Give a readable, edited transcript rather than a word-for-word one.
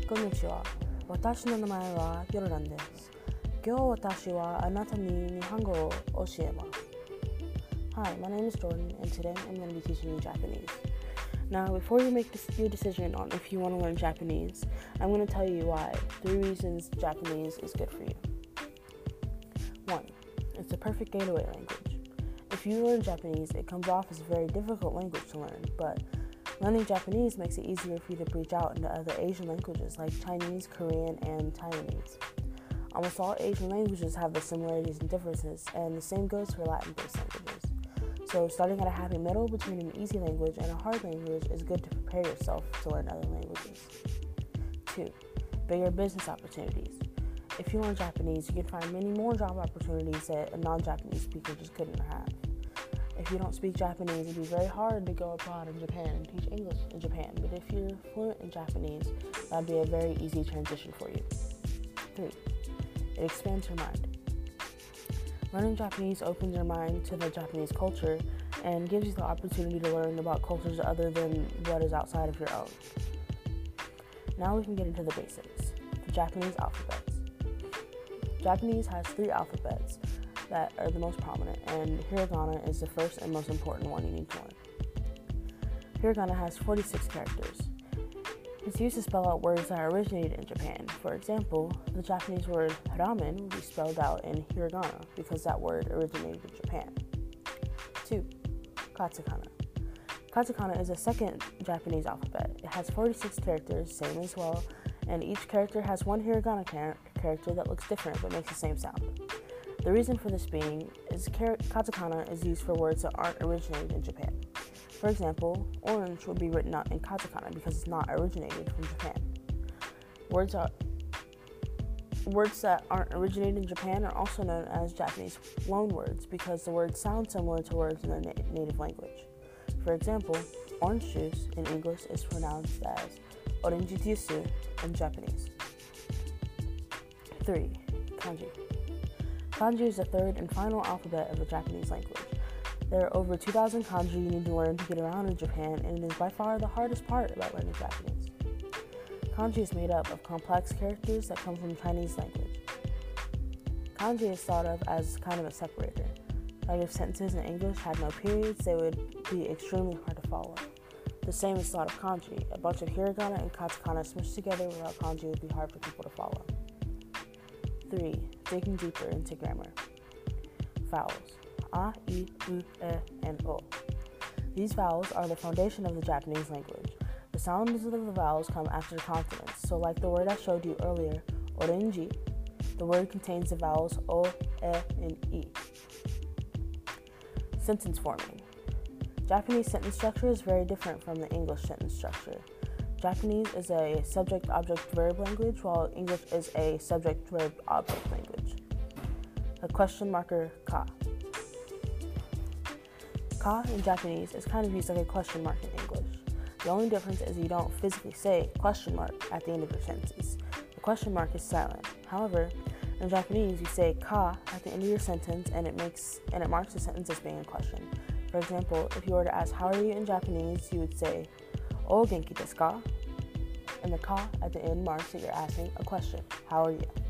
Konnichiwa. Watashi no namae wa Yorudan desu. Kyou watashi wa anata ni Nihongo o oshiemasu. Hi, my name is Jordan, and today I'm going to be teaching you Japanese. Now, before you make your decision on if you want to learn Japanese, I'm going to tell you why 3 reasons Japanese is good for you. 1. It's a perfect gateway language. If you learn Japanese, it comes off as a very difficult language to learn, but learning Japanese makes it easier for you to branch out into other Asian languages like Chinese, Korean, and Taiwanese. Almost all Asian languages have the similarities and differences, and the same goes for Latin-based languages. So starting at a happy middle between an easy language and a hard language is good to prepare yourself to learn other languages. 2. Bigger business opportunities. If you learn Japanese, you can find many more job opportunities that a non-Japanese speaker just couldn't have. If you don't speak Japanese, it'd be very hard to go abroad in Japan and teach English in Japan. But if you're fluent in Japanese, that'd be a very easy transition for you. 3. It expands your mind. Learning Japanese opens your mind to the Japanese culture and gives you the opportunity to learn about cultures other than what is outside of your own. Now we can get into the basics. The Japanese alphabets. Japanese has 3 alphabets that are the most prominent, and hiragana is the first and most important one you need to learn. Hiragana has 46 characters. It's used to spell out words that originated in Japan. For example, the Japanese word ramen would be spelled out in hiragana because that word originated in Japan. 2. Katakana. Katakana is the second Japanese alphabet. It has 46 characters, same as well, and each character has one hiragana character that looks different but makes the same sound. The reason for this being is katakana is used for words that aren't originated in Japan. For example, orange would be written out in katakana because it's not originated from Japan. Words that aren't originated in Japan are also known as Japanese loanwords because the words sound similar to words in their native language. For example, orange juice in English is pronounced as orange juice in Japanese. 3. Kanji. Kanji is the third and final alphabet of the Japanese language. There are over 2,000 kanji you need to learn to get around in Japan, and it is by far the hardest part about learning Japanese. Kanji is made up of complex characters that come from Chinese language. Kanji is thought of as kind of a separator. Like if sentences in English had no periods, they would be extremely hard to follow. The same is thought of kanji. A bunch of hiragana and katakana smushed together without kanji would be hard for people to follow. 3. Digging deeper into grammar. Vowels. A, I, U, E, and O. These vowels are the foundation of the Japanese language. The sounds of the vowels come after consonants, so like the word I showed you earlier, orange, the word contains the vowels O, E, and I. Sentence forming. Japanese sentence structure is very different from the English sentence structure. Japanese is a subject-object-verb language, while English is a subject-verb-object language. The question marker ka. Ka in Japanese is kind of used like a question mark in English. The only difference is you don't physically say question mark at the end of your sentences. The question mark is silent. However, in Japanese, you say ka at the end of your sentence and it marks the sentence as being a question. For example, if you were to ask how are you in Japanese, you would say O genki desu ka? And the ka at the end marks that you're asking a question. How are you?